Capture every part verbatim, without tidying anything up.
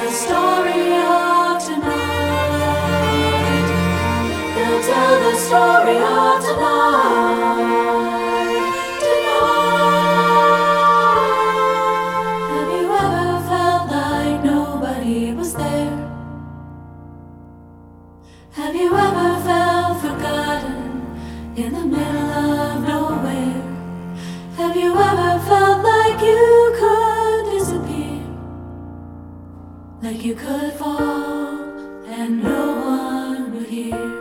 the story of tonight. They'll tell the story of tonight. Tonight. Have you ever felt like nobody was there? Have you ever felt forgotten in the middle of nowhere? Have you ever felt like you could disappear? Like you could fall and no one would hear?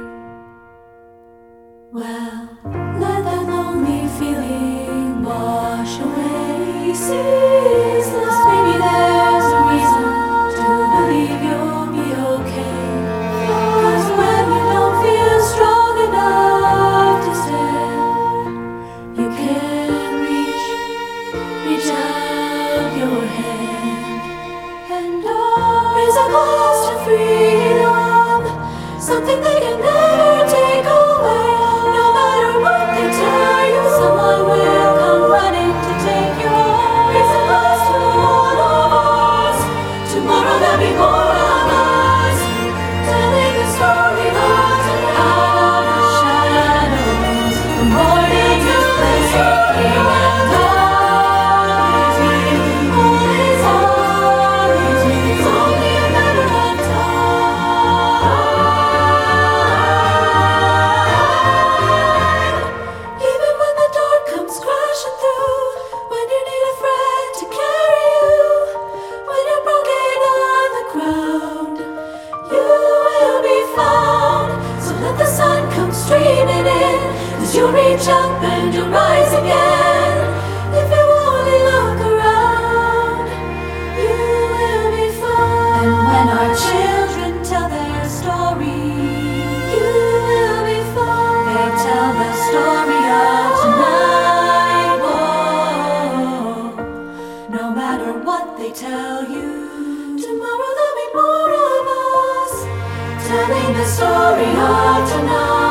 Well, let that lonely feeling wash away. Ceaseless, maybe there's a reason to believe you'll be okay. 'Cause when you don't feel strong enough to stand, you can reach, reach out your hand. And oh, raise a glass to freedom, something they can never take away. No matter what they tell you, someone will come running to take you home. Raise a glass to all of us. Tomorrow there'll be more of us, telling the story of tonight. Out of the shadows, the morning is blazing, and all is here. All is all is here. It's only a matter of time. Even when the dark comes crashing through, when you need a friend to carry you, when you're broken on the ground, you will be found. So let the sun come streaming in, 'cause you'll reach up and you'll rise again. If you only look around, you will be found. And when our children tell their story, you will be found. They tell the story of tonight. Whoa. No matter what they tell you, tomorrow there'll be more of us, telling the story of tonight.